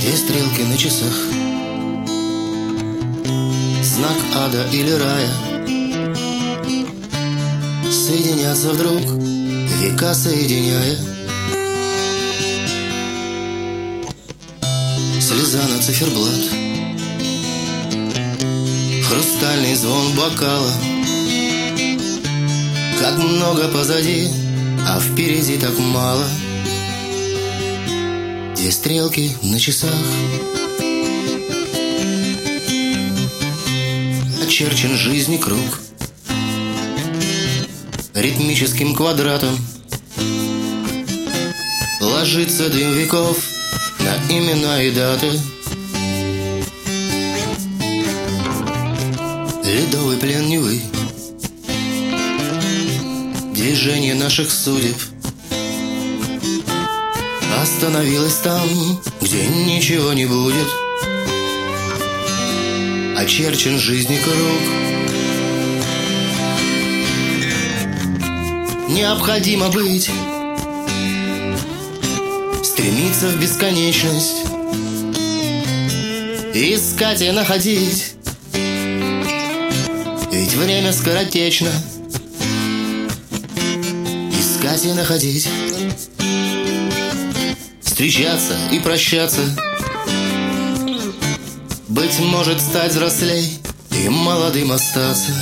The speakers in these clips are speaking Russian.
Две стрелки на часах, знак ада или рая, соединятся вдруг, века соединяя. Слеза на циферблат, хрустальный звон бокала. Как много позади, а впереди так мало. Две стрелки на часах, очерчен жизни круг ритмическим квадратом. Ложится дым веков на имена и даты. Ледовый плен Невы, движение наших судеб остановилось там, где ничего не будет. Очерчен жизни круг. Необходимо быть, стремиться в бесконечность, искать и находить, ведь время скоротечно. Искать и находить, встречаться и прощаться, быть может, стать взрослей и молодым остаться.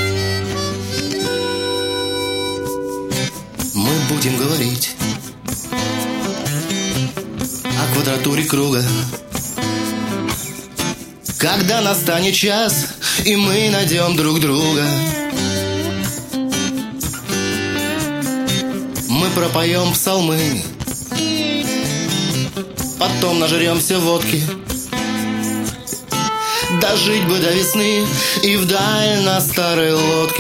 Мы будем говорить о квадратуре круга, когда настанет час, и мы найдем друг друга. Мы пропоем псалмы, потом нажремся водки. Дожить бы до весны и вдаль на старой лодке,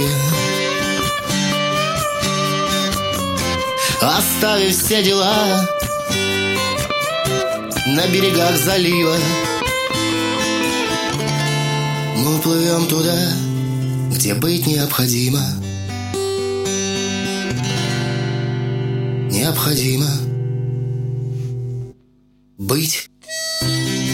оставив все дела на берегах залива. Мы уплывем туда, где быть необходимо. Необходимо быть.